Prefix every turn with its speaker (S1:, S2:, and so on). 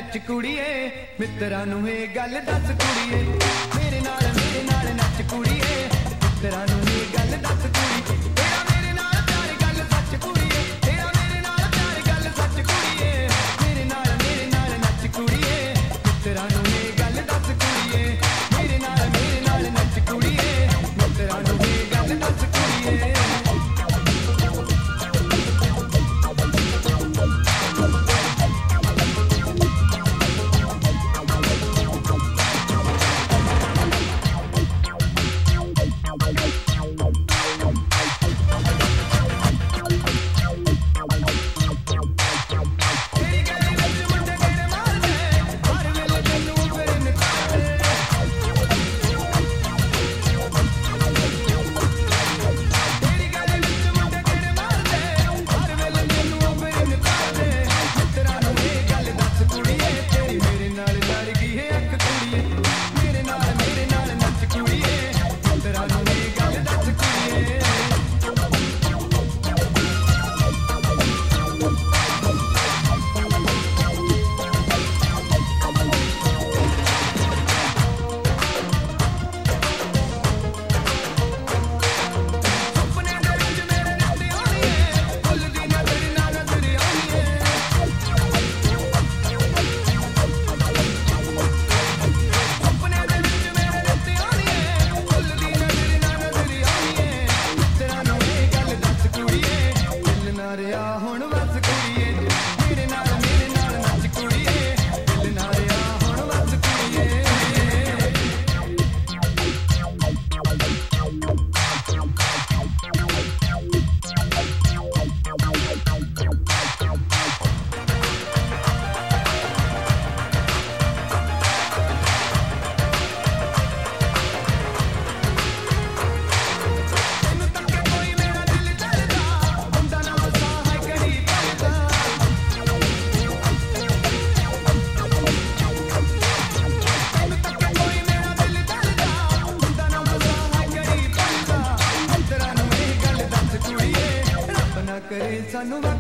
S1: नच कुड़िए मित्तरां नूं ये गल दस कुड़िए मेरे नाल नच कुड़िए मित्तरां नूं ये गल दस कुड़िए तेरा मेरे नाल प्यार गल सच कुड़िए तेरा मेरे नाल प्यार गल सच कुड़िए मेरे नाल नच कुड़िए मित्तरां नूं ये गल दस कुड़िए मेरे नाल नच कुड़िए मित्तरां नूं ये गल दस कुड़िए सानू